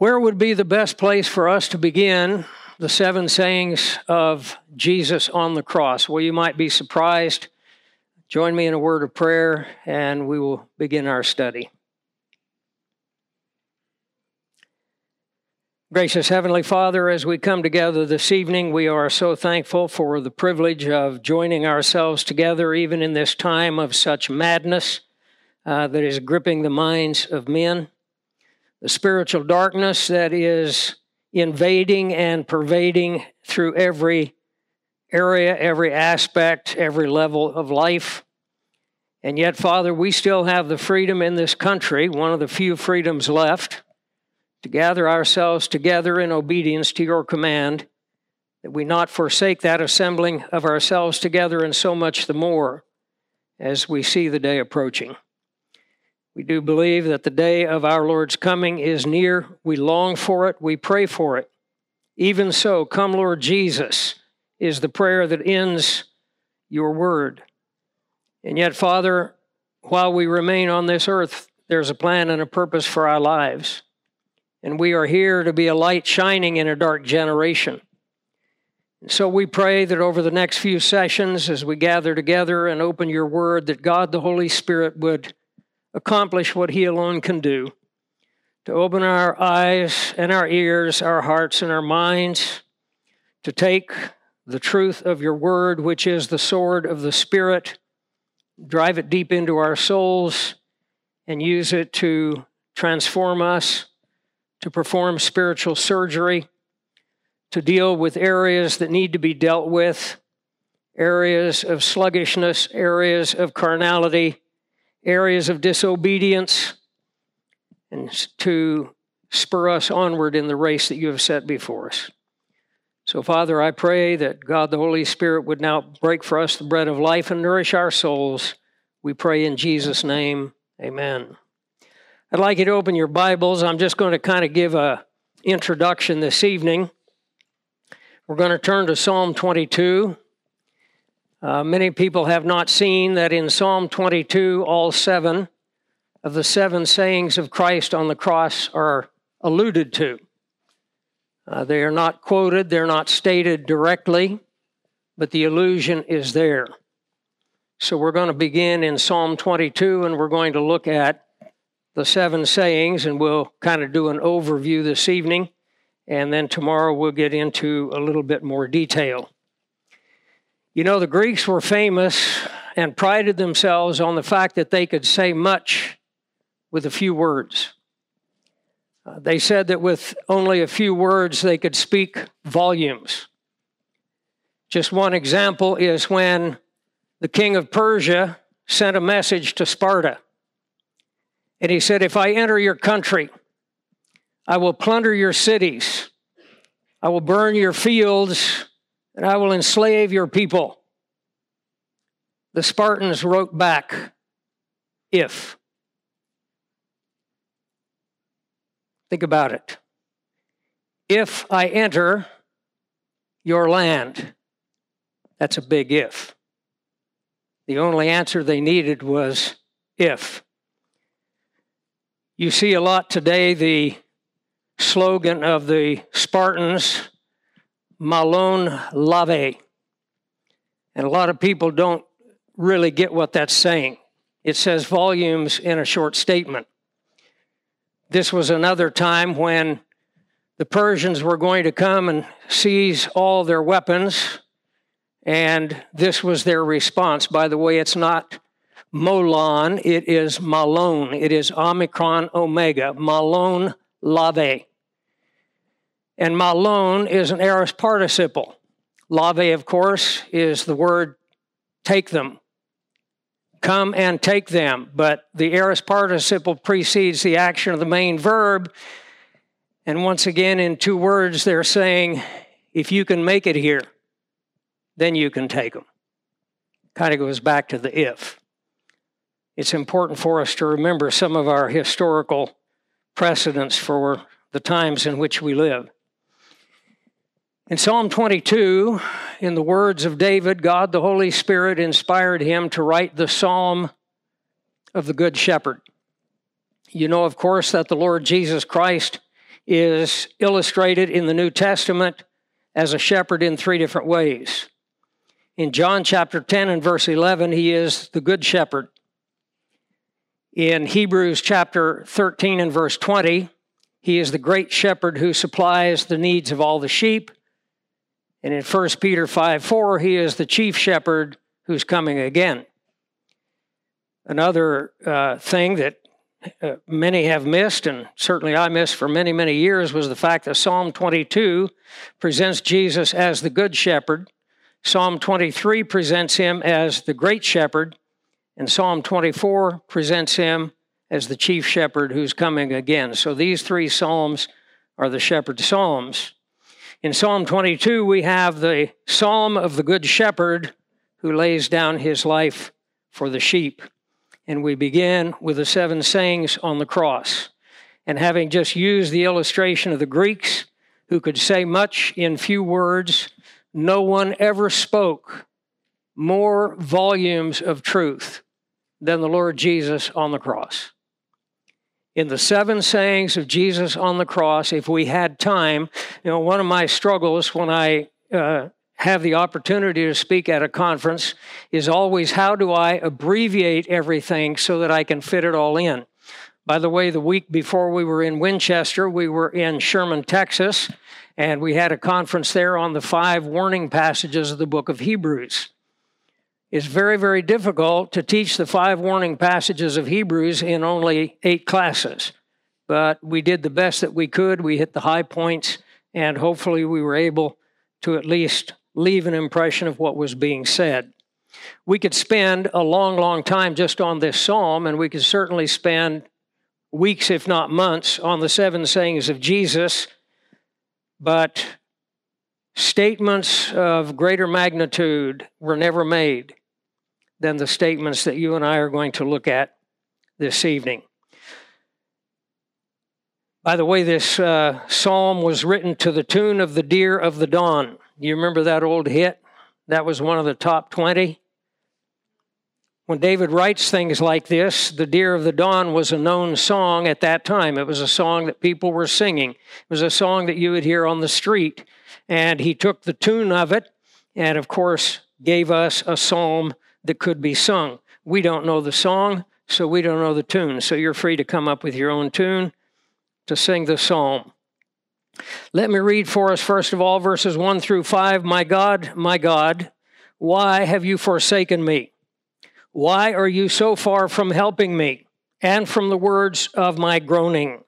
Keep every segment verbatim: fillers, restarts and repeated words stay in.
Where would be the best place for us to begin the seven sayings of Jesus on the cross? Well, you might be surprised. Join me in a word of prayer, and we will begin our study. Gracious Heavenly Father, as we come together this evening, we are so thankful for the privilege of joining ourselves together, even in this time of such madness uh, that is gripping the minds of men. The spiritual darkness that is invading and pervading through every area, every aspect, every level of life. And yet, Father, we still have the freedom in this country, one of the few freedoms left, to gather ourselves together in obedience to your command, that we not forsake that assembling of ourselves together, and so much the more as we see the day approaching. We do believe that the day of our Lord's coming is near. We long for it. We pray for it. Even so, come Lord Jesus is the prayer that ends your word. And yet, Father, while we remain on this earth, there's a plan and a purpose for our lives. And we are here to be a light shining in a dark generation. And so we pray that over the next few sessions, as we gather together and open your word, that God the Holy Spirit would accomplish what he alone can do, to open our eyes and our ears, our hearts and our minds, to take the truth of your word, which is the sword of the Spirit, drive it deep into our souls, and use it to transform us, to perform spiritual surgery, to deal with areas that need to be dealt with, areas of sluggishness, areas of carnality, areas of disobedience, and to spur us onward in the race that you have set before us. So, Father, I pray that God the Holy Spirit would now break for us the bread of life and nourish our souls. We pray in Jesus' name, amen. I'd like you to open your Bibles. I'm just going to kind of give an introduction this evening. We're going to turn to Psalm twenty-two. Uh, many people have not seen that in Psalm twenty-two, all seven of the seven sayings of Christ on the cross are alluded to. Uh, they are not quoted, they're not stated directly, but the allusion is there. So we're going to begin in Psalm twenty-two, and we're going to look at the seven sayings, and we'll kind of do an overview this evening, and then tomorrow we'll get into a little bit more detail. You know, the Greeks were famous and prided themselves on the fact that they could say much with a few words. Uh, they said that with only a few words, they could speak volumes. Just one example is when the king of Persia sent a message to Sparta. And he said, if I enter your country, I will plunder your cities, I will burn your fields, and I will enslave your people. The Spartans wrote back, if. Think about it. If I enter your land, that's a big if. The only answer they needed was if. You see a lot today the slogan of the Spartans, Malone lave. And a lot of people don't really get what that's saying. It says volumes in a short statement. This was another time when the Persians were going to come and seize all their weapons, and this was their response. By the way, it's not Molon, it is Malone. It is Omicron Omega, Malone lave. And Malone is an aorist participle. Lave, of course, is the word take them. Come and take them. But the aorist participle precedes the action of the main verb. And once again, in two words, they're saying, if you can make it here, then you can take them. Kind of goes back to the if. It's important for us to remember some of our historical precedents for the times in which we live. In Psalm twenty-two, in the words of David, God the Holy Spirit inspired him to write the Psalm of the Good Shepherd. You know, of course, that the Lord Jesus Christ is illustrated in the New Testament as a shepherd in three different ways. In John chapter ten and verse eleven, he is the good shepherd. In Hebrews chapter thirteen and verse twenty, he is the great shepherd who supplies the needs of all the sheep. And in First Peter five four, he is the chief shepherd who's coming again. Another uh, thing that uh, many have missed, and certainly I missed for many, many years, was the fact that Psalm twenty-two presents Jesus as the good shepherd. Psalm twenty-three presents him as the great shepherd. And Psalm twenty-four presents him as the chief shepherd who's coming again. So these three psalms are the shepherd's psalms. In Psalm twenty-two, we have the psalm of the good shepherd who lays down his life for the sheep. And we begin with the seven sayings on the cross. And having just used the illustration of the Greeks, who could say much in few words, no one ever spoke more volumes of truth than the Lord Jesus on the cross. In the seven sayings of Jesus on the cross, if we had time, you know, one of my struggles when I uh, have the opportunity to speak at a conference is always, how do I abbreviate everything so that I can fit it all in? By the way, the week before we were in Winchester, we were in Sherman, Texas, and we had a conference there on the five warning passages of the book of Hebrews. It's very, very difficult to teach the five warning passages of Hebrews in only eight classes. But we did the best that we could. We hit the high points, and hopefully we were able to at least leave an impression of what was being said. We could spend a long, long time just on this psalm, and we could certainly spend weeks, if not months, on the seven sayings of Jesus, but statements of greater magnitude were never made than the statements that you and I are going to look at this evening. By the way, this uh, psalm was written to the tune of the Deer of the Dawn. You remember that old hit? That was one of the top twenty. When David writes things like this, the Deer of the Dawn was a known song at that time. It was a song that people were singing. It was a song that you would hear on the street. And he took the tune of it and, of course, gave us a psalm that could be sung. We don't know the song, so we don't know the tune. So you're free to come up with your own tune to sing the psalm. Let me read for us, first of all, verses one through five. My God, my God, why have you forsaken me? Why are you so far from helping me and from the words of my groaning?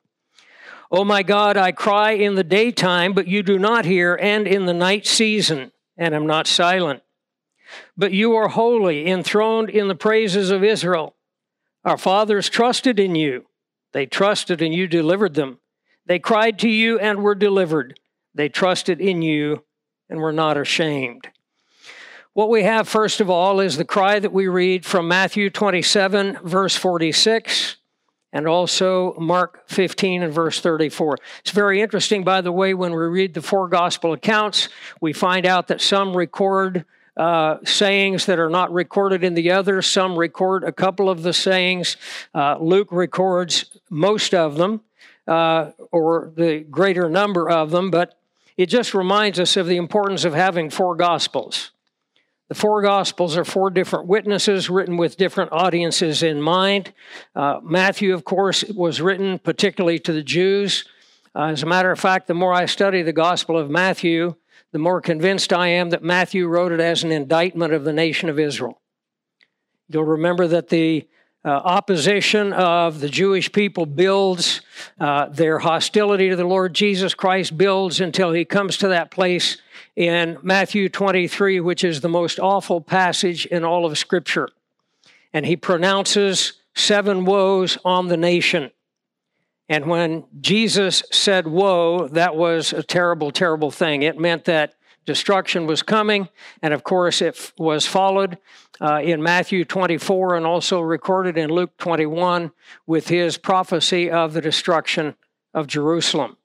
O my God, I cry in the daytime, but you do not hear, and in the night season, and am not silent. But you are holy, enthroned in the praises of Israel. Our fathers trusted in you. They trusted, and you delivered them. They cried to you and were delivered. They trusted in you and were not ashamed. What we have, first of all, is the cry that we read from Matthew twenty-seven, verse forty-six, and also Mark fifteen and verse thirty-four. It's very interesting, by the way, when we read the four gospel accounts, we find out that some record uh, sayings that are not recorded in the others. Some record a couple of the sayings. Uh, Luke records most of them, uh, or the greater number of them, but it just reminds us of the importance of having four gospels. The four Gospels are four different witnesses written with different audiences in mind. Uh, Matthew, of course, was written particularly to the Jews. Uh, as a matter of fact, the more I study the Gospel of Matthew, the more convinced I am that Matthew wrote it as an indictment of the nation of Israel. You'll remember that the uh, opposition of the Jewish people builds, uh, their hostility to the Lord Jesus Christ builds until he comes to that place in Matthew twenty-three, which is the most awful passage in all of Scripture. And he pronounces seven woes on the nation. And when Jesus said woe, that was a terrible, terrible thing. It meant that destruction was coming, and of course it was followed uh, in Matthew twenty-four and also recorded in Luke twenty-one with his prophecy of the destruction of Jerusalem.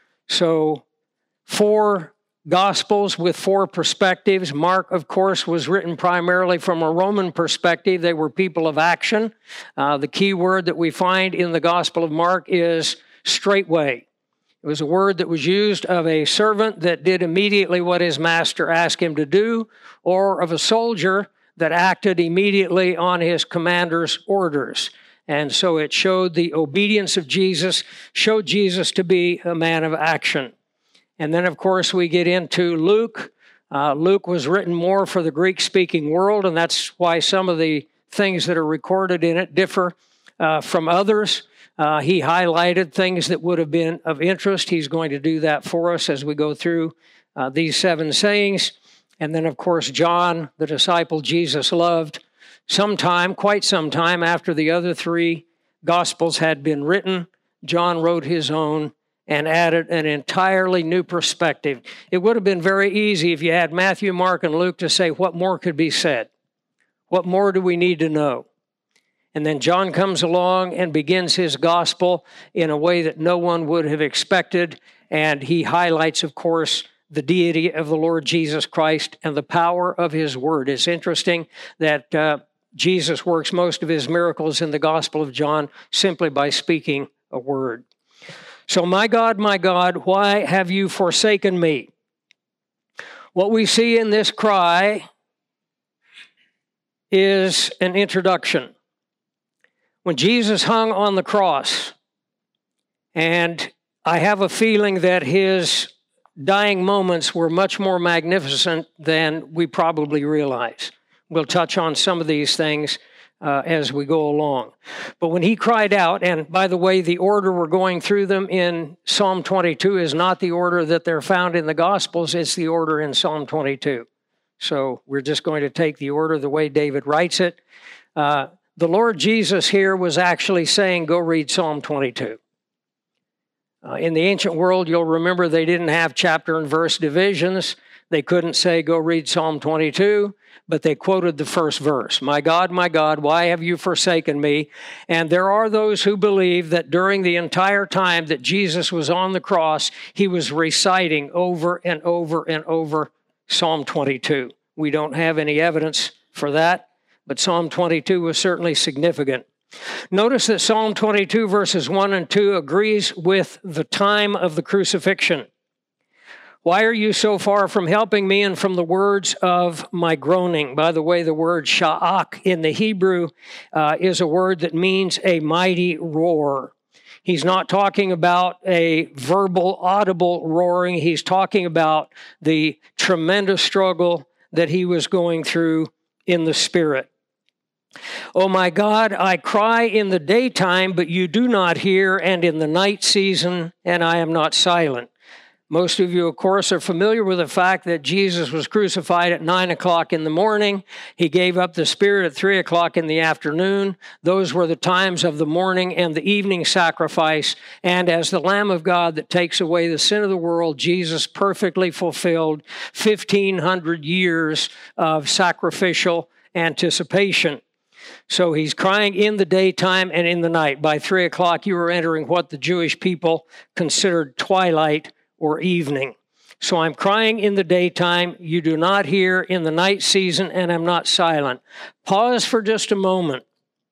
So four Gospels with four perspectives. Mark, of course, was written primarily from a Roman perspective. They were people of action. Uh, the key word that we find in the Gospel of Mark is straightway. It was a word that was used of a servant that did immediately what his master asked him to do, or of a soldier that acted immediately on his commander's orders. And so it showed the obedience of Jesus, showed Jesus to be a man of action. And then, of course, we get into Luke. Uh, Luke was written more for the Greek-speaking world, and that's why some of the things that are recorded in it differ uh, from others. Uh, he highlighted things that would have been of interest. He's going to do that for us as we go through uh, these seven sayings. And then, of course, John, the disciple Jesus loved, sometime, quite some time after the other three Gospels had been written, John wrote his own and added an entirely new perspective. It would have been very easy if you had Matthew, Mark, and Luke to say, what more could be said? What more do we need to know? And then John comes along and begins his gospel in a way that no one would have expected. And he highlights, of course, the deity of the Lord Jesus Christ and the power of his word. It's interesting that uh, Jesus works most of his miracles in the Gospel of John simply by speaking a word. So, my God, my God, why have you forsaken me? What we see in this cry is an introduction. When Jesus hung on the cross, and I have a feeling that his dying moments were much more magnificent than we probably realize. We'll touch on some of these things uh, as we go along. But when he cried out, and by the way, the order we're going through them in Psalm twenty-two is not the order that they're found in the Gospels, it's the order in Psalm twenty-two. So we're just going to take the order the way David writes it. Uh, the Lord Jesus here was actually saying, go read Psalm twenty-two. Uh, in the ancient world, you'll remember they didn't have chapter and verse divisions. They couldn't say, go read Psalm twenty-two, but they quoted the first verse. My God, my God, why have you forsaken me? And there are those who believe that during the entire time that Jesus was on the cross, he was reciting over and over and over Psalm twenty-two. We don't have any evidence for that, but Psalm twenty-two was certainly significant. Notice that Psalm twenty-two verses one and two agrees with the time of the crucifixion. Why are you so far from helping me and from the words of my groaning? By the way, the word sha'ak in the Hebrew uh, is a word that means a mighty roar. He's not talking about a verbal, audible roaring. He's talking about the tremendous struggle that he was going through in the spirit. Oh my God, I cry in the daytime, but you do not hear, and in the night season, and I am not silent. Most of you, of course, are familiar with the fact that Jesus was crucified at nine o'clock in the morning. He gave up the spirit at three o'clock in the afternoon. Those were the times of the morning and the evening sacrifice. And as the Lamb of God that takes away the sin of the world, Jesus perfectly fulfilled fifteen hundred years of sacrificial anticipation. So he's crying in the daytime and in the night. By three o'clock, you were entering what the Jewish people considered twilight or evening. So I'm crying in the daytime, you do not hear, in the night season, and I'm not silent. Pause for just a moment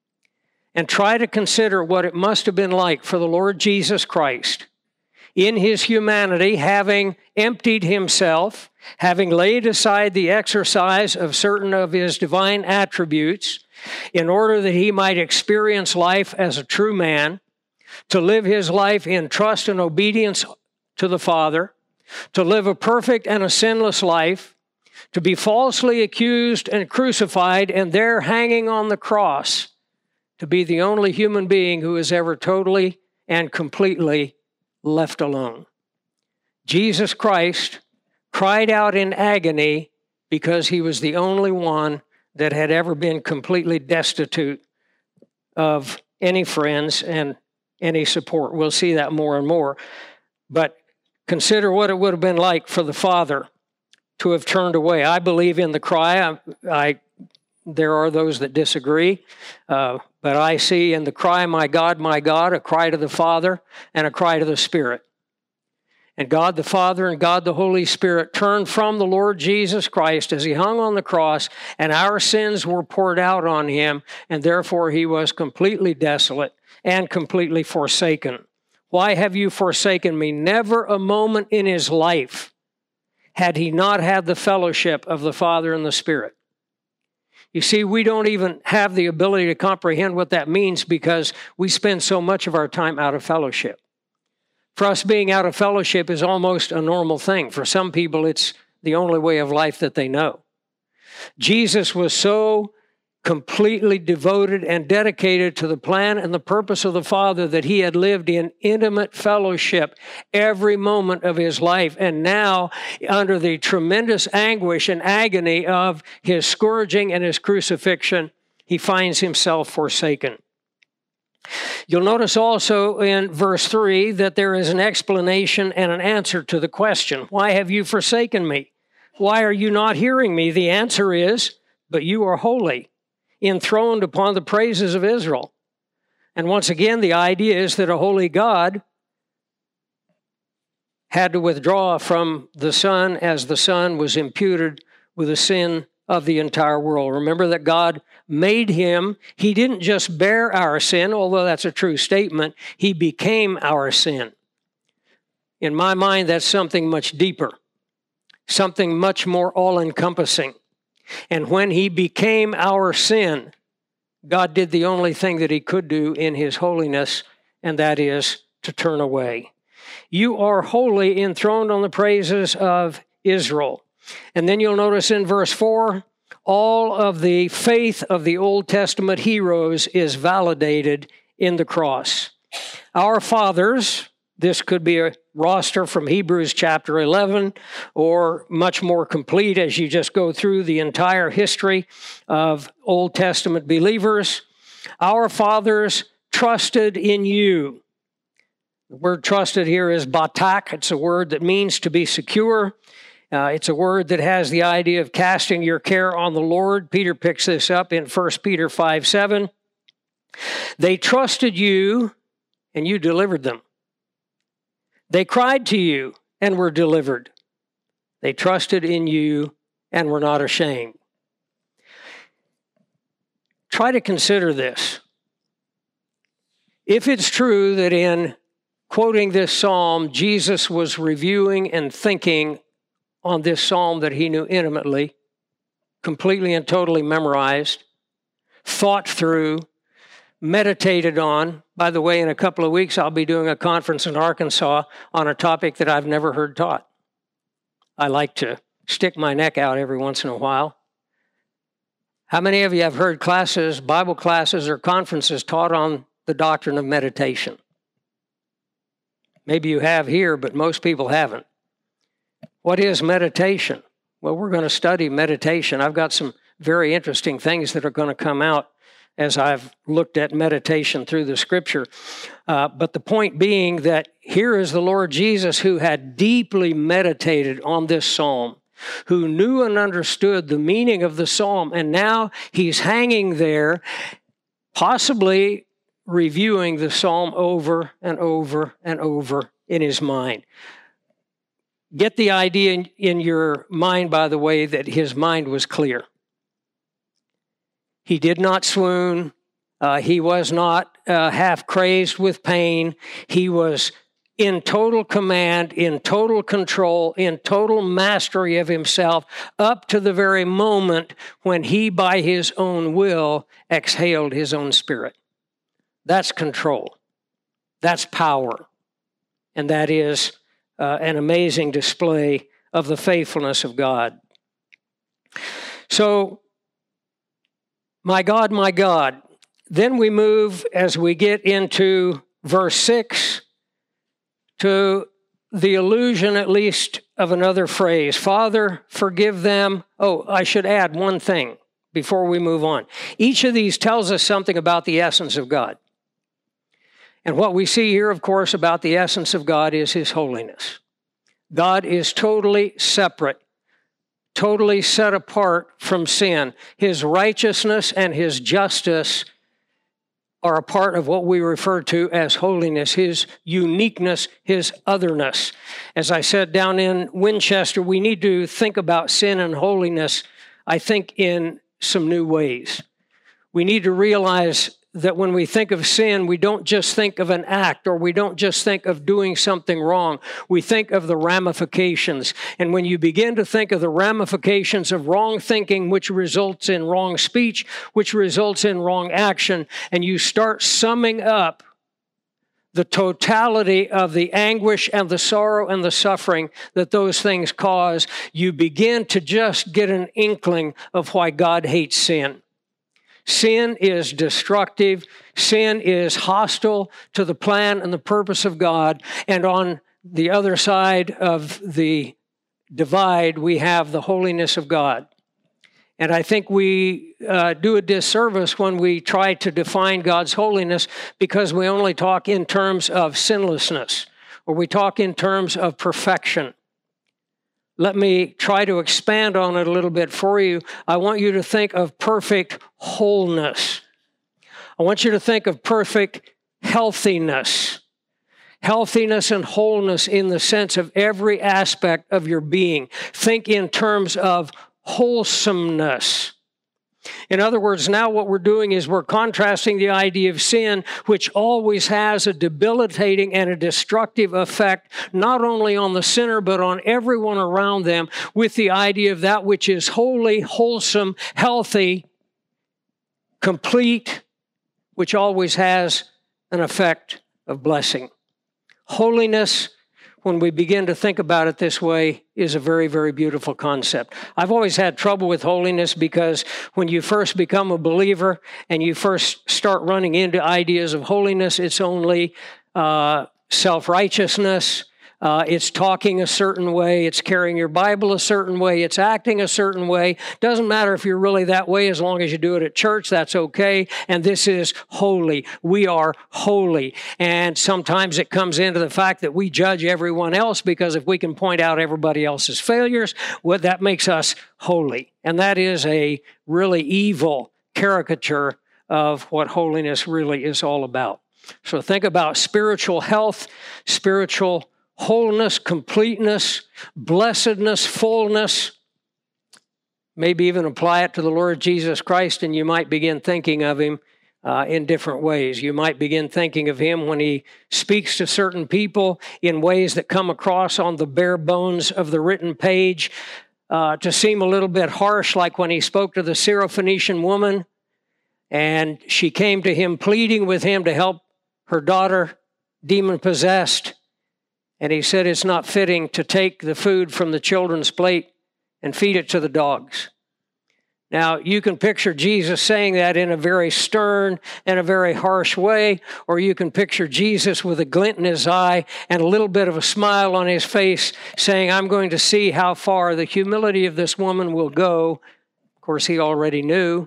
and try to consider what it must have been like for the Lord Jesus Christ in his humanity, having emptied himself, having laid aside the exercise of certain of his divine attributes in order that he might experience life as a true man, to live his life in trust and obedience to the Father, to live a perfect and a sinless life, to be falsely accused and crucified, and there hanging on the cross, to be the only human being who is ever totally and completely left alone. Jesus Christ cried out in agony because he was the only one that had ever been completely destitute of any friends and any support. We'll see that more and more. But consider what it would have been like for the Father to have turned away. I believe in the cry. I, I there are those that disagree, uh, but I see in the cry, my God, my God, a cry to the Father and a cry to the Spirit. And God the Father and God the Holy Spirit turned from the Lord Jesus Christ as he hung on the cross, and our sins were poured out on him, and therefore he was completely desolate and completely forsaken. Why have you forsaken me? Never a moment in his life had he not had the fellowship of the Father and the Spirit. You see, we don't even have the ability to comprehend what that means because we spend so much of our time out of fellowship. For us, being out of fellowship is almost a normal thing. For some people, it's the only way of life that they know. Jesus was so completely devoted and dedicated to the plan and the purpose of the Father that he had lived in intimate fellowship every moment of his life. And now, under the tremendous anguish and agony of his scourging and his crucifixion, he finds himself forsaken. You'll notice also in verse three that there is an explanation and an answer to the question, why have you forsaken me? Why are you not hearing me? The answer is, but you are holy, enthroned upon the praises of Israel. And once again, the idea is that a holy God had to withdraw from the Son as the Son was imputed with the sin of the entire world. Remember that God made him. He didn't just bear our sin, although that's a true statement. He became our sin. In my mind, that's something much deeper, something much more all-encompassing. And when he became our sin, God did the only thing that he could do in his holiness, and that is to turn away. You are holy, enthroned on the praises of Israel. And then you'll notice in verse four, all of the faith of the Old Testament heroes is validated in the cross. Our fathers, this could be a roster from Hebrews chapter eleven, or much more complete as you just go through the entire history of Old Testament believers. Our fathers trusted in you. The word trusted here is batak. It's a word that means to be secure. Uh, it's a word that has the idea of casting your care on the Lord. Peter picks this up in First Peter five seven. They trusted you, and you delivered them. They cried to you and were delivered. They trusted in you and were not ashamed. Try to consider this. If it's true that in quoting this psalm, Jesus was reviewing and thinking on this psalm that he knew intimately, completely and totally memorized, thought through, meditated on. By the way, in a couple of weeks, I'll be doing a conference in Arkansas on a topic that I've never heard taught. I like to stick my neck out every once in a while. How many of you have heard classes, Bible classes, or conferences taught on the doctrine of meditation? Maybe you have here, but most people haven't. What is meditation? Well, we're going to study meditation. I've got some very interesting things that are going to come out as I've looked at meditation through the Scripture. Uh, but the point being that here is the Lord Jesus who had deeply meditated on this psalm, who knew and understood the meaning of the psalm, and now he's hanging there, possibly reviewing the psalm over and over and over in his mind. Get the idea in, in your mind, by the way, that his mind was clear. He did not swoon. Uh, he was not uh, half crazed with pain. He was in total command, in total control, in total mastery of himself, up to the very moment when he, by his own will, exhaled his own spirit. That's control. That's power. And that is uh, an amazing display of the faithfulness of God. So, my God, my God. Then we move, as we get into verse six, to the allusion, at least, of another phrase. Father, forgive them. Oh, I should add one thing before we move on. Each of these tells us something about the essence of God. And what we see here, of course, about the essence of God is his holiness. God is totally separate, totally set apart from sin. His righteousness and his justice are a part of what we refer to as holiness, his uniqueness, his otherness. As I said down in Winchester, we need to think about sin and holiness, I think, in some new ways. We need to realize that when we think of sin, we don't just think of an act, or we don't just think of doing something wrong. We think of the ramifications. And when you begin to think of the ramifications of wrong thinking, which results in wrong speech, which results in wrong action, and you start summing up the totality of the anguish and the sorrow and the suffering that those things cause, you begin to just get an inkling of why God hates sin. Sin is destructive. Sin is hostile to the plan and the purpose of God. And on the other side of the divide, we have the holiness of God. And I think we uh, do a disservice when we try to define God's holiness, because we only talk in terms of sinlessness, or we talk in terms of perfection. Let me try to expand on it a little bit for you. I want you to think of perfect wholeness. I want you to think of perfect healthiness. Healthiness and wholeness in the sense of every aspect of your being. Think in terms of wholesomeness. In other words, now what we're doing is we're contrasting the idea of sin, which always has a debilitating and a destructive effect, not only on the sinner, but on everyone around them, with the idea of that which is holy, wholesome, healthy, complete, which always has an effect of blessing. Holiness, when we begin to think about it this way, is a very, very beautiful concept. I've always had trouble with holiness, because when you first become a believer and you first start running into ideas of holiness, it's only uh, self-righteousness. Uh, it's talking a certain way. It's carrying your Bible a certain way. It's acting a certain way. Doesn't matter if you're really that way, as long as you do it at church, that's okay. And this is holy. We are holy. And sometimes it comes into the fact that we judge everyone else, because if we can point out everybody else's failures, well, that makes us holy. And that is a really evil caricature of what holiness really is all about. So think about spiritual health, spiritual wholeness, completeness, blessedness, fullness. Maybe even apply it to the Lord Jesus Christ, and you might begin thinking of him uh, in different ways. You might begin thinking of him when he speaks to certain people in ways that come across on the bare bones of the written page uh, to seem a little bit harsh, like when he spoke to the Syrophoenician woman, and she came to him pleading with him to help her daughter, demon-possessed. And he said, it's not fitting to take the food from the children's plate and feed it to the dogs. Now, you can picture Jesus saying that in a very stern and a very harsh way, or you can picture Jesus with a glint in his eye and a little bit of a smile on his face, saying, I'm going to see how far the humility of this woman will go. Of course, he already knew.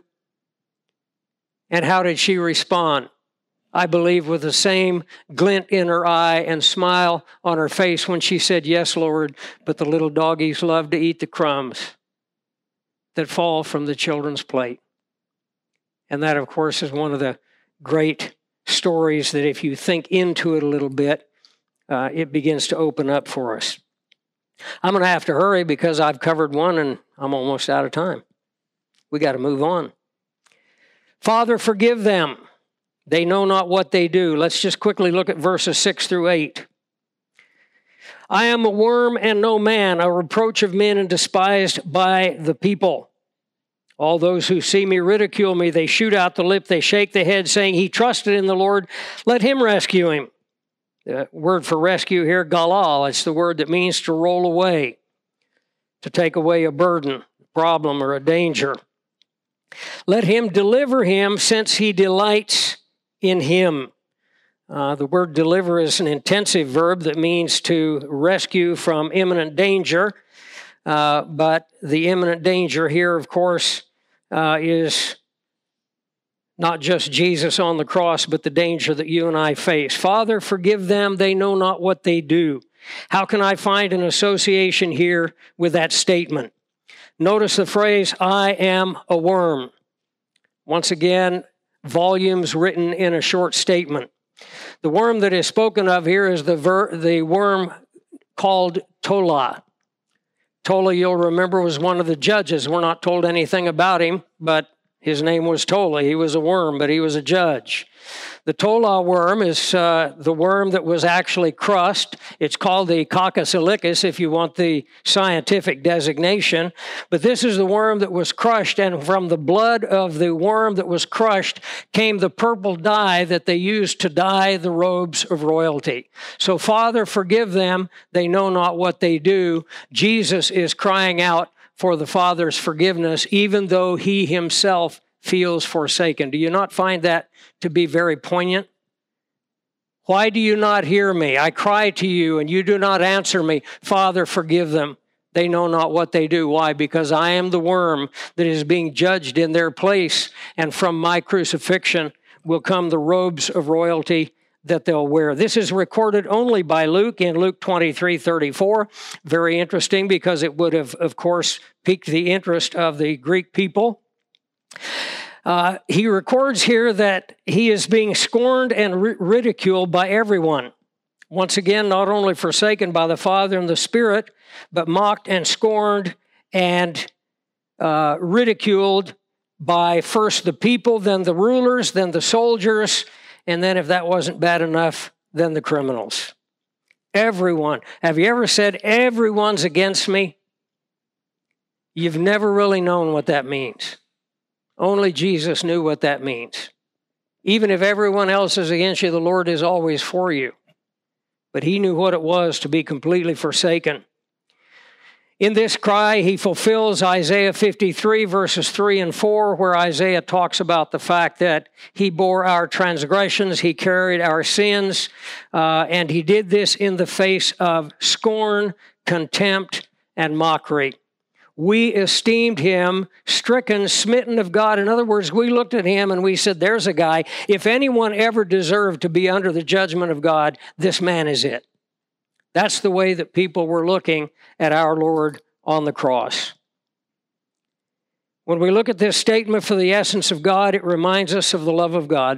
And how did she respond? I believe with the same glint in her eye and smile on her face when she said, yes, Lord, but the little doggies love to eat the crumbs that fall from the children's plate. And that, of course, is one of the great stories that if you think into it a little bit, uh, it begins to open up for us. I'm going to have to hurry because I've covered one and I'm almost out of time. We got to move on. Father, forgive them. They know not what they do. Let's just quickly look at verses six through eight. I am a worm and no man, a reproach of men and despised by the people. All those who see me ridicule me. They shoot out the lip. They shake the head, saying, he trusted in the Lord. Let him rescue him. The word for rescue here, galal. It's the word that means to roll away, to take away a burden, problem, or a danger. Let him deliver him, since he delights in him. Uh, the word deliver is an intensive verb that means to rescue from imminent danger. Uh, but the imminent danger here, of course, uh, is not just Jesus on the cross, but the danger that you and I face. Father, forgive them. They know not what they do. How can I find an association here with that statement? Notice the phrase, I am a worm. Once again, volumes written in a short statement. The worm that is spoken of here is the, ver- the worm called Tola. Tola, you'll remember, was one of the judges. We're not told anything about him, but His name was Tola. He was a worm, but he was a judge. The Tola worm is uh, the worm that was actually crushed. It's called the Coccus ilicis, if you want the scientific designation. But this is the worm that was crushed, and from the blood of the worm that was crushed came the purple dye that they used to dye the robes of royalty. So, Father, forgive them. They know not what they do. Jesus is crying out for the Father's forgiveness, even though he himself feels forsaken. Do you not find that to be very poignant? Why do you not hear me? I cry to you, and you do not answer me. Father, forgive them. They know not what they do. Why? Because I am the worm that is being judged in their place, and from my crucifixion will come the robes of royalty that they'll wear. This is recorded only by Luke in Luke twenty-three thirty-four. Very interesting, because it would have, of course, piqued the interest of the Greek people. Uh, he records here that he is being scorned and ri- ridiculed by everyone. Once again, not only forsaken by the Father and the Spirit, but mocked and scorned and uh, ridiculed by first the people, then the rulers, then the soldiers, and then if that wasn't bad enough, then the criminals. Everyone. Have you ever said, everyone's against me? You've never really known what that means. Only Jesus knew what that means. Even if everyone else is against you, the Lord is always for you. But he knew what it was to be completely forsaken. In this cry, he fulfills Isaiah fifty-three, verses three and four, where Isaiah talks about the fact that he bore our transgressions, he carried our sins, uh, and he did this in the face of scorn, contempt, and mockery. We esteemed him stricken, smitten of God. In other words, we looked at him and we said, there's a guy. If anyone ever deserved to be under the judgment of God, this man is it. That's the way that people were looking at our Lord on the cross. When we look at this statement for the essence of God, it reminds us of the love of God.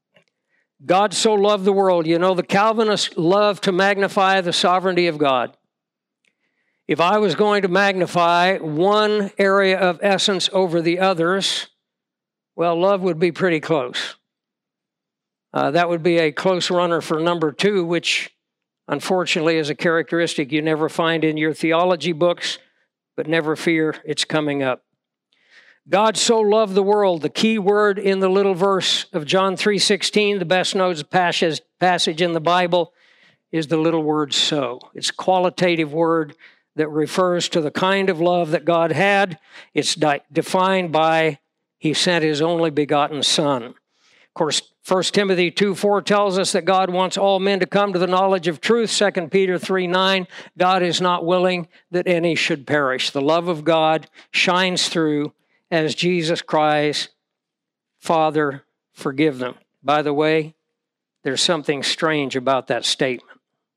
God so loved the world. You know, the Calvinists love to magnify the sovereignty of God. If I was going to magnify one area of essence over the others, well, love would be pretty close. Uh, that would be a close runner for number two, which unfortunately is a characteristic you never find in your theology books, but never fear, it's coming up. God so loved the world. The key word in the little verse of John three sixteen, the best known passage in the Bible, is the little word so. It's a qualitative word that refers to the kind of love that God had. It's di- defined by he sent his only begotten Son. Of course, First Timothy two four tells us that God wants all men to come to the knowledge of truth. Second Peter three nine, God is not willing that any should perish. The love of God shines through as Jesus cries, Father, forgive them. By the way, there's something strange about that statement.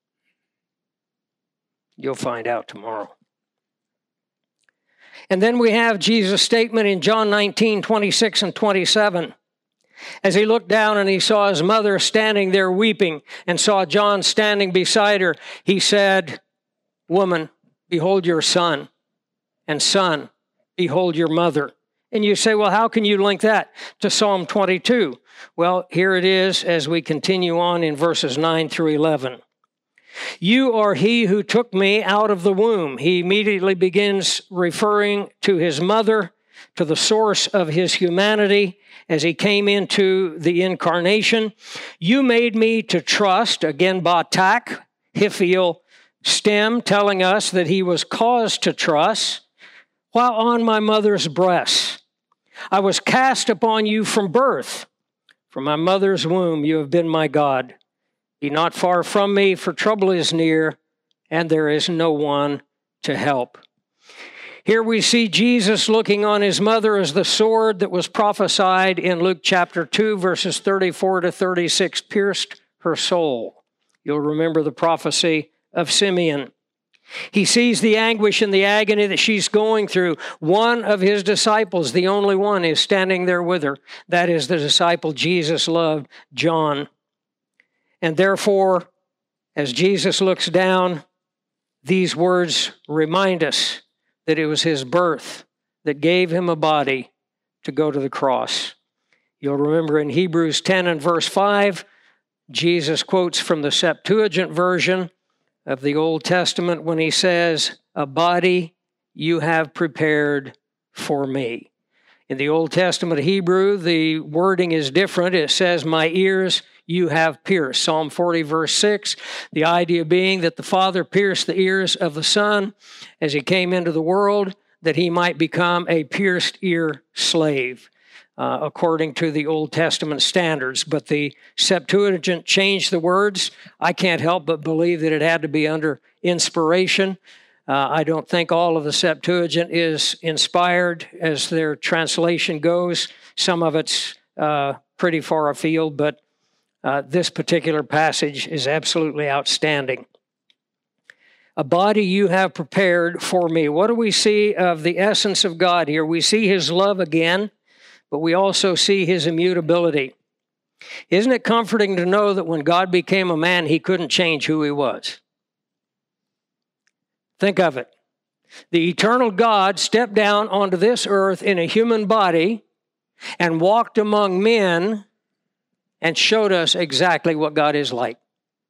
You'll find out tomorrow. And then we have Jesus' statement in John nineteen twenty-six and twenty-seven. As he looked down and he saw his mother standing there weeping and saw John standing beside her, he said, Woman, behold your son, and son, behold your mother. And you say, well, how can you link that to Psalm twenty-two? Well, here it is as we continue on in verses nine through eleven. You are he who took me out of the womb. He immediately begins referring to his mother, to the source of his humanity as he came into the incarnation. You made me to trust, again, batak, hiphial stem, telling us that he was caused to trust, while on my mother's breast. I was cast upon you from birth. From my mother's womb you have been my God. Be not far from me, for trouble is near, and there is no one to help. Here we see Jesus looking on his mother as the sword that was prophesied in Luke chapter two, verses thirty-four to thirty-six, pierced her soul. You'll remember the prophecy of Simeon. He sees the anguish and the agony that she's going through. One of his disciples, the only one, is standing there with her. That is the disciple Jesus loved, John. And therefore, as Jesus looks down, these words remind us that it was his birth that gave him a body to go to the cross. You'll remember in Hebrews ten and verse five, Jesus quotes from the Septuagint version of the Old Testament when he says, "A body you have prepared for me." In the Old Testament Hebrew, the wording is different. It says, "My ears you have pierced." Psalm forty, verse six, the idea being that the Father pierced the ears of the Son as he came into the world, that he might become a pierced ear slave, uh, according to the Old Testament standards. But the Septuagint changed the words. I can't help but believe that it had to be under inspiration. Uh, I don't think all of the Septuagint is inspired as their translation goes. Some of it's uh, pretty far afield, but uh, this particular passage is absolutely outstanding. A body you have prepared for me. What do we see of the essence of God here? We see his love again, but we also see his immutability. Isn't it comforting to know that when God became a man, he couldn't change who he was? Think of it. The eternal God stepped down onto this earth in a human body and walked among men and showed us exactly what God is like.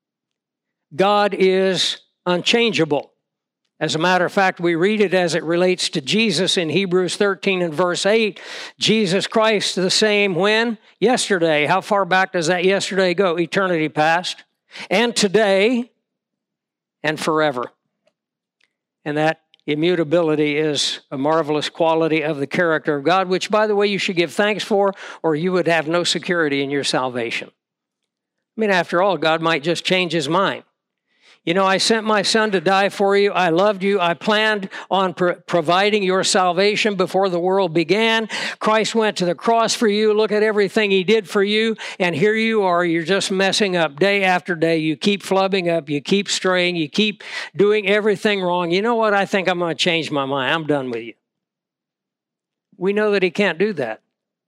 God is unchangeable. As a matter of fact, we read it as it relates to Jesus in Hebrews thirteen and verse eight. Jesus Christ the same when? Yesterday. How far back does that yesterday go? Eternity past. And today and forever. And that immutability is a marvelous quality of the character of God, which, by the way, you should give thanks for, or you would have no security in your salvation. I mean, after all, God might just change his mind. You know, I sent my son to die for you. I loved you. I planned on pro- providing your salvation before the world began. Christ went to the cross for you. Look at everything he did for you. And here you are. You're just messing up day after day. You keep flubbing up. You keep straying. You keep doing everything wrong. You know what? I think I'm going to change my mind. I'm done with you. We know that he can't do that.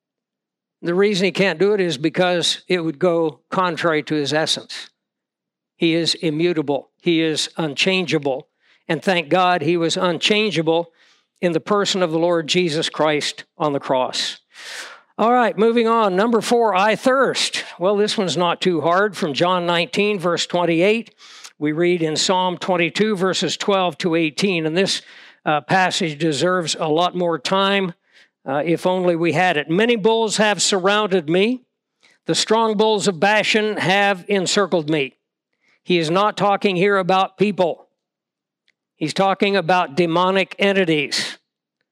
The reason he can't do it is because it would go contrary to his essence. He is immutable. He is unchangeable. And thank God he was unchangeable in the person of the Lord Jesus Christ on the cross. All right, moving on. Number four, I thirst. Well, this one's not too hard. From John nineteen, verse twenty-eight, we read in Psalm twenty-two, verses twelve to eighteen. And this uh, passage deserves a lot more time, uh, if only we had it. Many bulls have surrounded me. The strong bulls of Bashan have encircled me. He is not talking here about people. He's talking about demonic entities.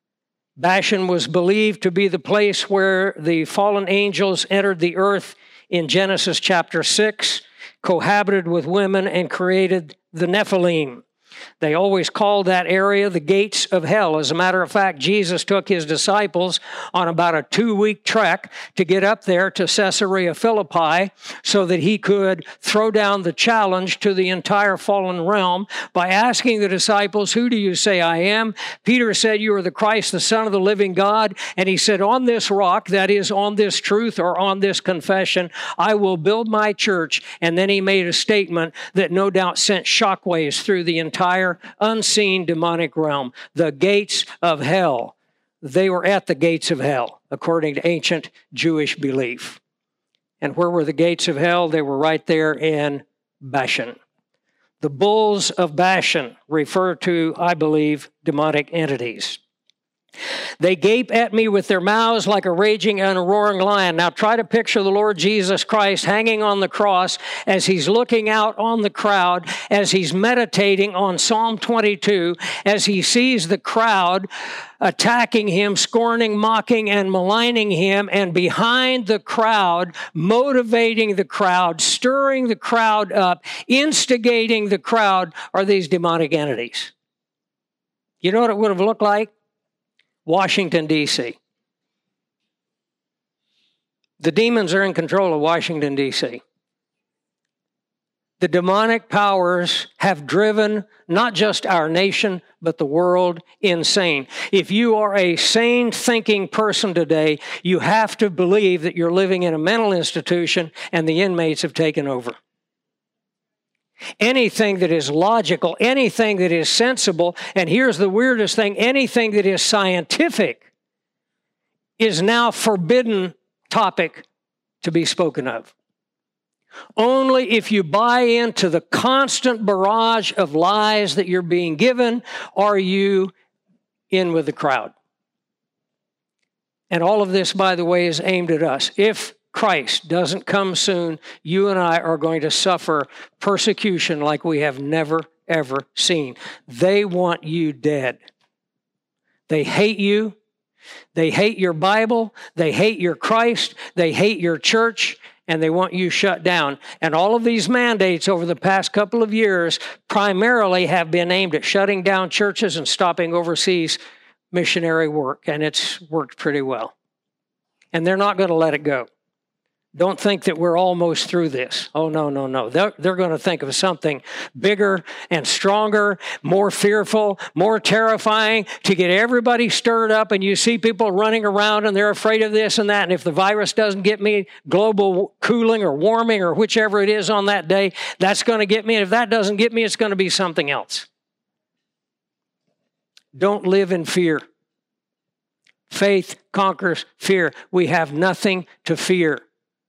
Bashan was believed to be the place where the fallen angels entered the earth in Genesis chapter six, cohabited with women, and created the Nephilim. They always called that area the gates of hell. As a matter of fact, Jesus took his disciples on about a two-week trek to get up there to Caesarea Philippi so that he could throw down the challenge to the entire fallen realm by asking the disciples, "Who do you say I am?" Peter said, "You are the Christ, the Son of the living God." And he said, "On this rock, that is on this truth or on this confession, I will build my church." And then he made a statement that no doubt sent shockwaves through the entire unseen demonic realm. The gates of hell. They were at the gates of hell, according to ancient Jewish belief. And where were the gates of hell? They were right there in Bashan. The bulls of Bashan refer to, I believe, demonic entities. They gape at me with their mouths like a raging and a roaring lion. Now try to picture the Lord Jesus Christ hanging on the cross as he's looking out on the crowd, as he's meditating on Psalm twenty-two, as he sees the crowd attacking him, scorning, mocking, and maligning him, and behind the crowd, motivating the crowd, stirring the crowd up, instigating the crowd, are these demonic entities. You know what it would have looked like? Washington, D C The demons are in control of Washington, D C The demonic powers have driven not just our nation, but the world insane. If you are a sane thinking person today, you have to believe that you're living in a mental institution and the inmates have taken over. Anything that is logical, anything that is sensible, and here's the weirdest thing, anything that is scientific is now forbidden topic to be spoken of. Only if you buy into the constant barrage of lies that you're being given are you in with the crowd. And all of this, by the way, is aimed at us. If Christ doesn't come soon, you and I are going to suffer persecution like we have never, ever seen. They want you dead. They hate you. They hate your Bible. They hate your Christ. They hate your church. And they want you shut down. And all of these mandates over the past couple of years primarily have been aimed at shutting down churches and stopping overseas missionary work. And it's worked pretty well. And they're not going to let it go. Don't think that we're almost through this. Oh, no, no, no. They're, they're going to think of something bigger and stronger, more fearful, more terrifying to get everybody stirred up. And you see people running around and they're afraid of this and that. And if the virus doesn't get me, global cooling or warming or whichever it is on that day, that's going to get me. And if that doesn't get me, it's going to be something else. Don't live in fear. Faith conquers fear. We have nothing to fear.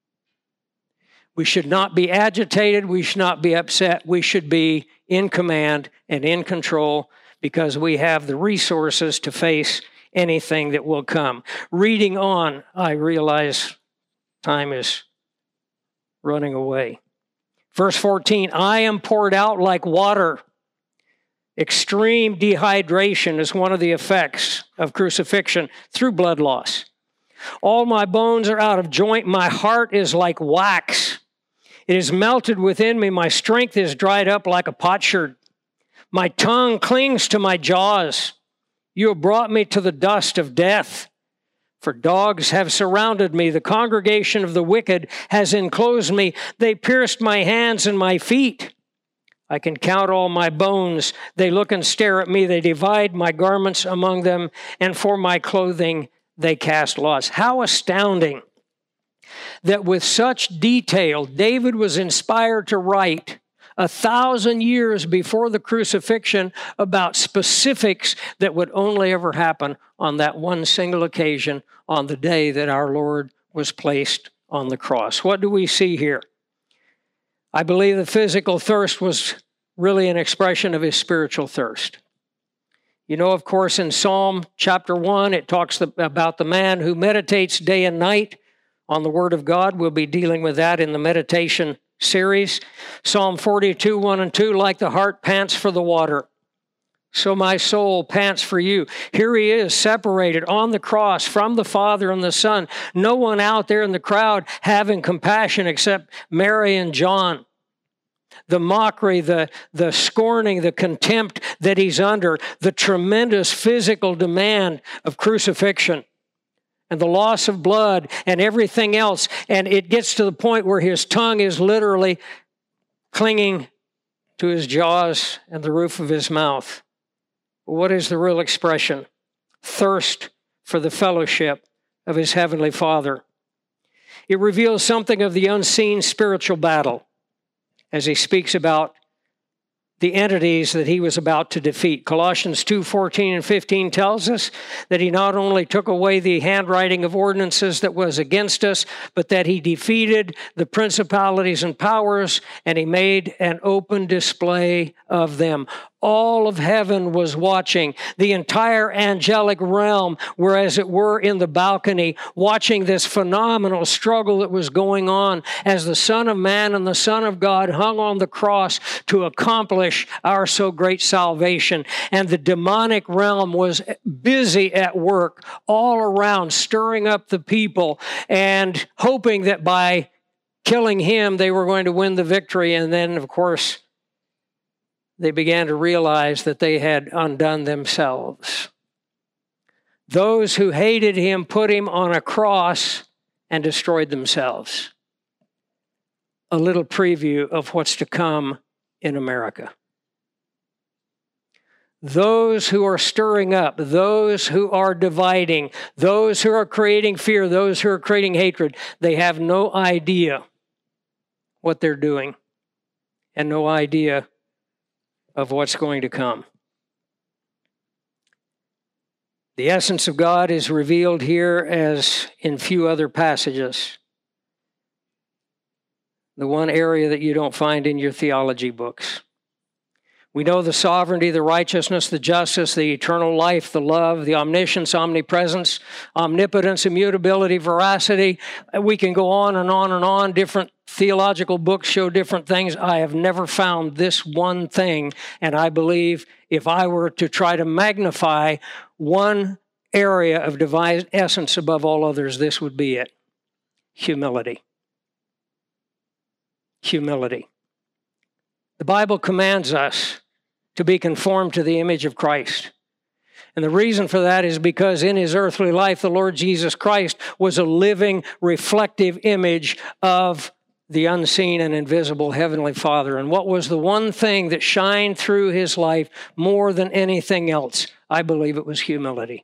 We should not be agitated. We should not be upset. We should be in command and in control because we have the resources to face anything that will come. Reading on, I realize time is running away. Verse fourteen, I am poured out like water. Extreme dehydration is one of the effects of crucifixion through blood loss. All my bones are out of joint. My heart is like wax. It is melted within me. My strength is dried up like a potsherd. My tongue clings to my jaws. You have brought me to the dust of death. For dogs have surrounded me. The congregation of the wicked has enclosed me. They pierced my hands and my feet. I can count all my bones. They look and stare at me. They divide my garments among them, and for my clothing they cast lots. How astounding that with such detail, David was inspired to write a thousand years before the crucifixion about specifics that would only ever happen on that one single occasion on the day that our Lord was placed on the cross. What do we see here? I believe the physical thirst was really an expression of his spiritual thirst. You know, of course, in Psalm chapter one, it talks about the man who meditates day and night on the Word of God. We'll be dealing with that in the meditation series. Psalm forty-two, one and two, like the hart pants for the water, so my soul pants for you. Here he is, separated on the cross from the Father and the Son. No one out there in the crowd having compassion except Mary and John. The mockery, the, the scorning, the contempt that he's under, the tremendous physical demand of crucifixion, and the loss of blood and everything else. And it gets to the point where his tongue is literally clinging to his jaws and the roof of his mouth. What is the real expression? Thirst for the fellowship of his heavenly Father. It reveals something of the unseen spiritual battle as he speaks about the entities that he was about to defeat. Colossians two, fourteen and fifteen tells us that he not only took away the handwriting of ordinances that was against us, but that he defeated the principalities and powers, and he made an open display of them. All of heaven was watching. The entire angelic realm were, as it were, in the balcony, watching this phenomenal struggle that was going on as the Son of Man and the Son of God hung on the cross to accomplish our so great salvation. And the demonic realm was busy at work all around, stirring up the people and hoping that by killing him, they were going to win the victory. And then, of course, they began to realize that they had undone themselves. Those who hated him put him on a cross and destroyed themselves. A little preview of what's to come in America. Those who are stirring up, those who are dividing, those who are creating fear, those who are creating hatred, they have no idea what they're doing and no idea of what's going to come. The essence of God is revealed here as in few other passages. The one area that you don't find in your theology books. We know the sovereignty, the righteousness, the justice, the eternal life, the love, the omniscience, omnipresence, omnipotence, immutability, veracity. We can go on and on and on. Different theological books show different things. I have never found this one thing, and I believe if I were to try to magnify one area of divine essence above all others, this would be it. Humility. Humility. The Bible commands us to be conformed to the image of Christ. And the reason for that is because in his earthly life, the Lord Jesus Christ was a living, reflective image of the unseen and invisible Heavenly Father. And what was the one thing that shined through his life more than anything else? I believe it was humility.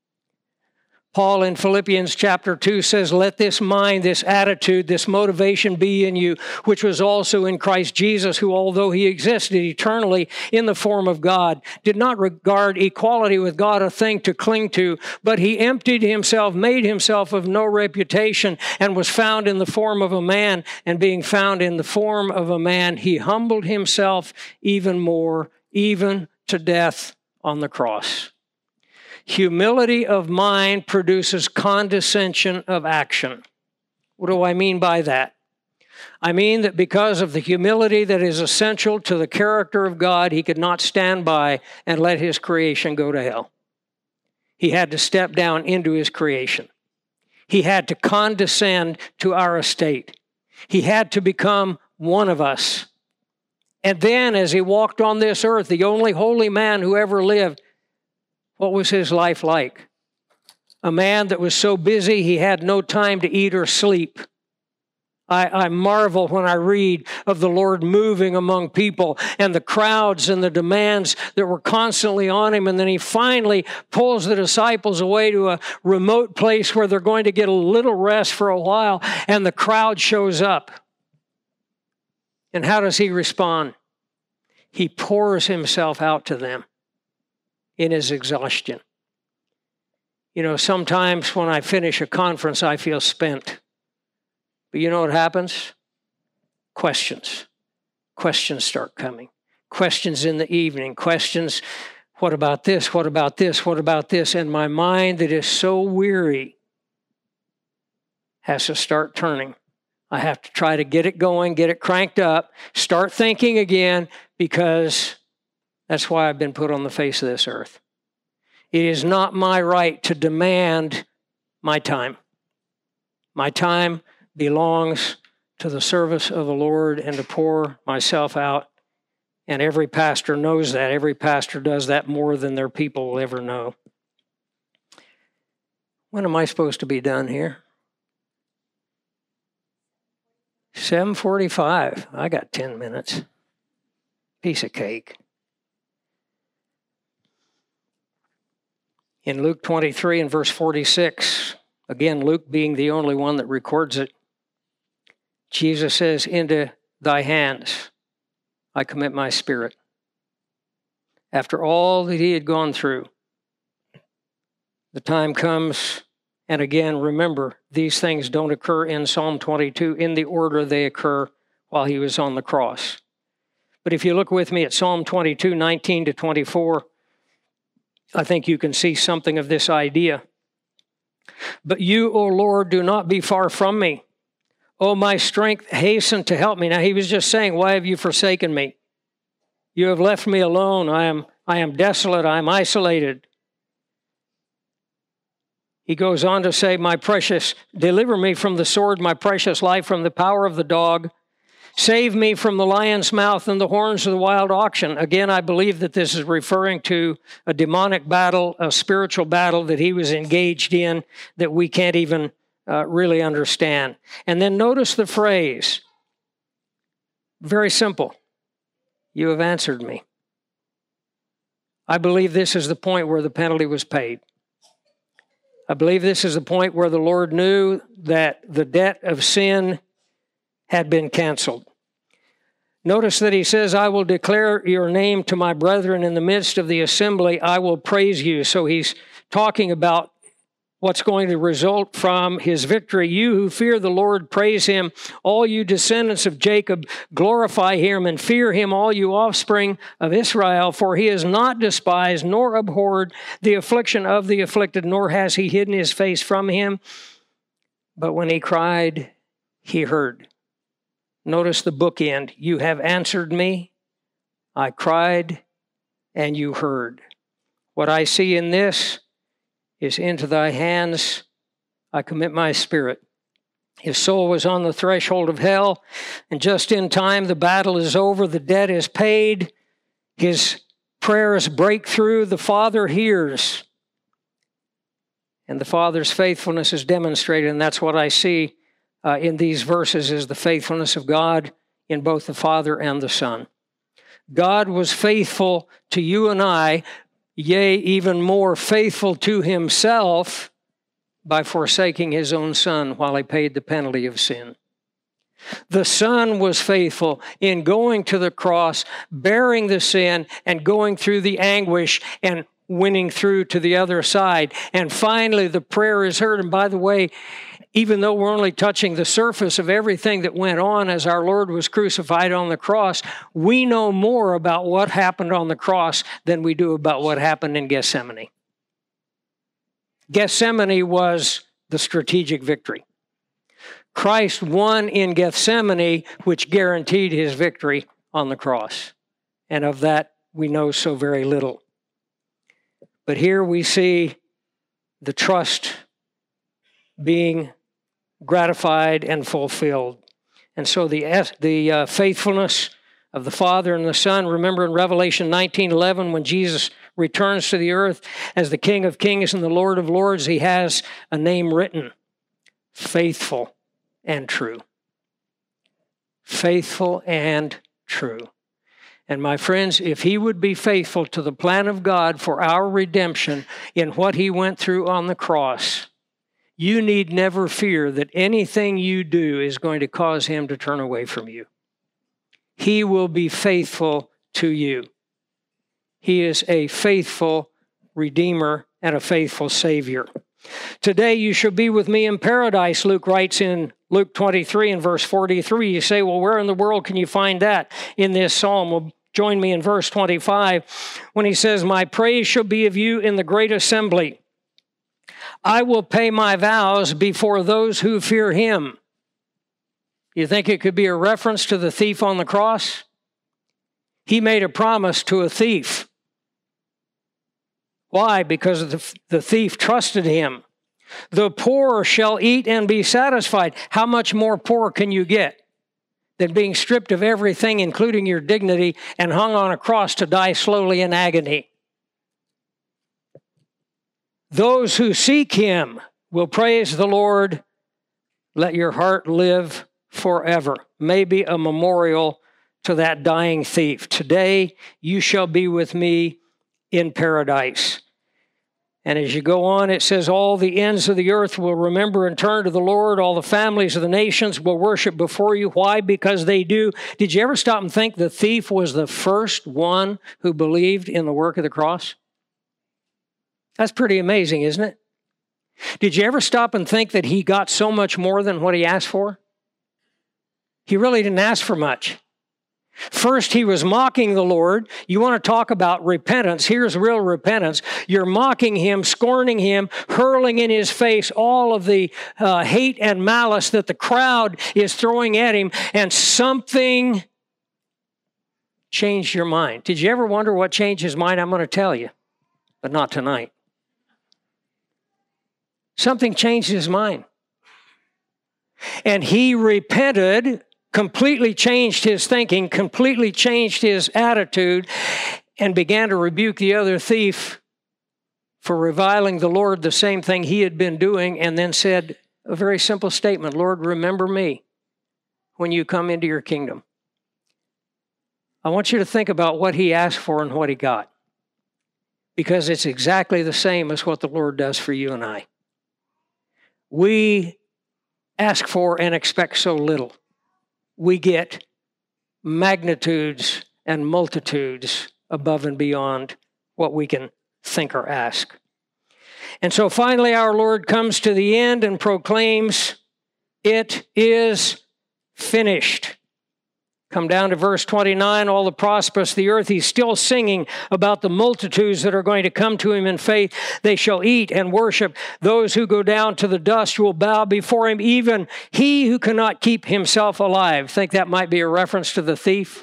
Paul in Philippians chapter two says, let this mind, this attitude, this motivation be in you, which was also in Christ Jesus, who, although he existed eternally in the form of God, did not regard equality with God a thing to cling to, but he emptied himself, made himself of no reputation, and was found in the form of a man. And being found in the form of a man, he humbled himself even more, even to death on the cross. Humility of mind produces condescension of action. What do I mean by that? I mean that because of the humility that is essential to the character of God, he could not stand by and let his creation go to hell. He had to step down into his creation. He had to condescend to our estate. He had to become one of us. And then as he walked on this earth, the only holy man who ever lived, what was his life like? A man that was so busy he had no time to eat or sleep. I, I marvel when I read of the Lord moving among people and the crowds and the demands that were constantly on him. And then he finally pulls the disciples away to a remote place where they're going to get a little rest for a while. And the crowd shows up. And how does he respond? He pours himself out to them in his exhaustion. You know, sometimes when I finish a conference, I feel spent. But you know what happens? Questions. Questions start coming. Questions in the evening. Questions, what about this? What about this? What about this? And my mind that is so weary has to start turning. I have to try to get it going, get it cranked up, start thinking again, because that's why I've been put on the face of this earth. It is not my right to demand my time. My time belongs to the service of the Lord and to pour myself out. And every pastor knows that. Every pastor does that more than their people will ever know. When am I supposed to be done here? seven forty-five. I got ten minutes. Piece of cake. In Luke twenty-three and verse forty-six, again, Luke being the only one that records it, Jesus says, into thy hands I commit my spirit. After all that he had gone through, the time comes, and again, remember, these things don't occur in Psalm twenty-two in the order they occur while he was on the cross. But if you look with me at Psalm twenty-two, nineteen to twenty-four, I think you can see something of this idea. But you, O Lord, do not be far from me. O my strength, hasten to help me. Now he was just saying, why have you forsaken me? You have left me alone. I am, I am desolate. I am isolated. He goes on to say, my precious, deliver me from the sword, my precious life from the power of the dog. Save me from the lion's mouth and the horns of the wild oxen. Again, I believe that this is referring to a demonic battle, a spiritual battle that he was engaged in that we can't even uh, really understand. And then notice the phrase, very simple, you have answered me. I believe this is the point where the penalty was paid. I believe this is the point where the Lord knew that the debt of sin had been canceled. Notice that he says, I will declare your name to my brethren in the midst of the assembly. I will praise you. So he's talking about what's going to result from his victory. You who fear the Lord, praise him. All you descendants of Jacob, glorify him and fear him, all you offspring of Israel. For he has not despised nor abhorred the affliction of the afflicted, nor has he hidden his face from him. But when he cried, he heard. Notice the bookend. You have answered me. I cried, and you heard. What I see in this is, into thy hands I commit my spirit. His soul was on the threshold of hell, and just in time the battle is over, the debt is paid, his prayers break through, the Father hears, and the Father's faithfulness is demonstrated, and that's what I see uh, in these verses, is the faithfulness of God in both the Father and the Son. God was faithful to you and I, yea, even more faithful to himself by forsaking his own Son while he paid the penalty of sin. The Son was faithful in going to the cross, bearing the sin, and going through the anguish and winning through to the other side. And finally, the prayer is heard. And by the way, even though we're only touching the surface of everything that went on as our Lord was crucified on the cross, we know more about what happened on the cross than we do about what happened in Gethsemane. Gethsemane was the strategic victory. Christ won in Gethsemane, which guaranteed his victory on the cross. And of that, we know so very little. But here we see the trust being gratified and fulfilled. And so the, the uh, faithfulness of the Father and the Son, remember in Revelation nineteen eleven, when Jesus returns to the earth as the King of Kings and the Lord of Lords, he has a name written: faithful and true. Faithful and true. And my friends, if he would be faithful to the plan of God for our redemption in what he went through on the cross, you need never fear that anything you do is going to cause him to turn away from you. He will be faithful to you. He is a faithful Redeemer and a faithful Savior. Today you shall be with me in paradise, Luke writes in Luke twenty-three and verse forty-three. You say, well, where in the world can you find that in this psalm? Well, join me in verse twenty-five when he says, my praise shall be of you in the great assembly. I will pay my vows before those who fear him. You think it could be a reference to the thief on the cross? He made a promise to a thief. Why? Because the, the thief trusted him. The poor shall eat and be satisfied. How much more poor can you get than being stripped of everything, including your dignity, and hung on a cross to die slowly in agony? Those who seek him will praise the Lord. Let your heart live forever. Maybe a memorial to that dying thief. Today you shall be with me in paradise. And as you go on, it says, all the ends of the earth will remember and turn to the Lord. All the families of the nations will worship before you. Why? Because they do. Did you ever stop and think the thief was the first one who believed in the work of the cross? That's pretty amazing, isn't it? Did you ever stop and think that he got so much more than what he asked for? He really didn't ask for much. First, he was mocking the Lord. You want to talk about repentance. Here's real repentance. You're mocking him, scorning him, hurling in his face all of the uh, hate and malice that the crowd is throwing at him, and something changed your mind. Did you ever wonder what changed his mind? I'm going to tell you, but not tonight. Something changed his mind. And he repented, completely changed his thinking, completely changed his attitude, and began to rebuke the other thief for reviling the Lord, the same thing he had been doing, and then said a very simple statement: Lord, remember me when you come into your kingdom. I want you to think about what he asked for and what he got, because it's exactly the same as what the Lord does for you and I. We ask for and expect so little. We get magnitudes and multitudes above and beyond what we can think or ask. And so finally our Lord comes to the end and proclaims, "It is finished." Come down to verse twenty-nine, all the prosperous of the earth. He's still singing about the multitudes that are going to come to him in faith. They shall eat and worship. Those who go down to the dust will bow before him, even he who cannot keep himself alive. Think that might be a reference to the thief?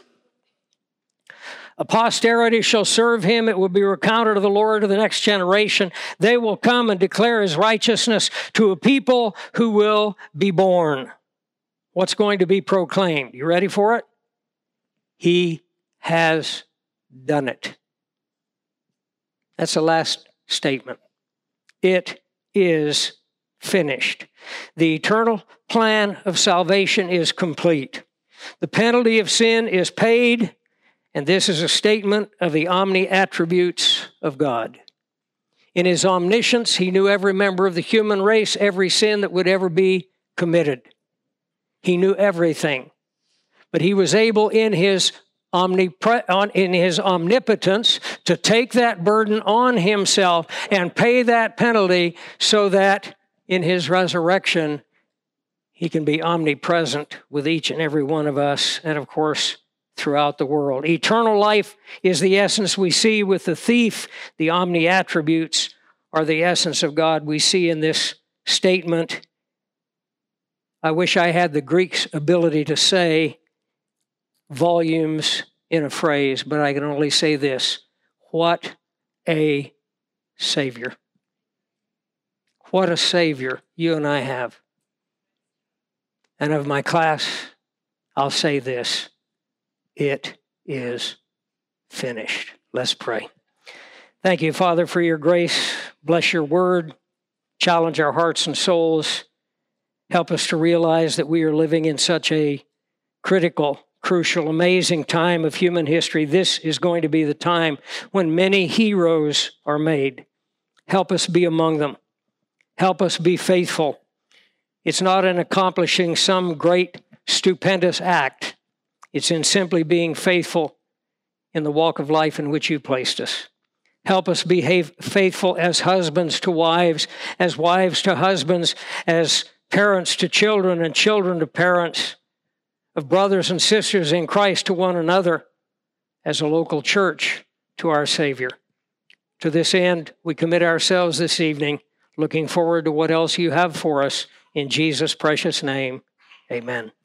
A posterity shall serve him. It will be recounted to the Lord of the next generation. They will come and declare his righteousness to a people who will be born. What's going to be proclaimed? You ready for it? He has done it. That's the last statement. It is finished. The eternal plan of salvation is complete. The penalty of sin is paid, and this is a statement of the omni-attributes of God. In his omniscience, he knew every member of the human race, every sin that would ever be committed. He knew everything. But he was able in his, omnipre- in his omnipotence to take that burden on himself and pay that penalty so that in his resurrection, he can be omnipresent with each and every one of us, and of course, throughout the world. Eternal life is the essence we see with the thief. The omni-attributes are the essence of God we see in this statement. I wish I had the Greek's ability to say volumes in a phrase, but I can only say this: what a Savior. What a Savior you and I have. And of my class, I'll say this: it is finished. Let's pray. Thank you, Father, for your grace. Bless your word. Challenge our hearts and souls. Help us to realize that we are living in such a critical, crucial, amazing time of human history. This is going to be the time when many heroes are made. Help us be among them. Help us be faithful. It's not in accomplishing some great, stupendous act. It's in simply being faithful in the walk of life in which you placed us. Help us be faithful as husbands to wives, as wives to husbands, as parents to children and children to parents, of brothers and sisters in Christ to one another, as a local church to our Savior. To this end, we commit ourselves this evening, looking forward to what else you have for us. In Jesus' precious name, amen.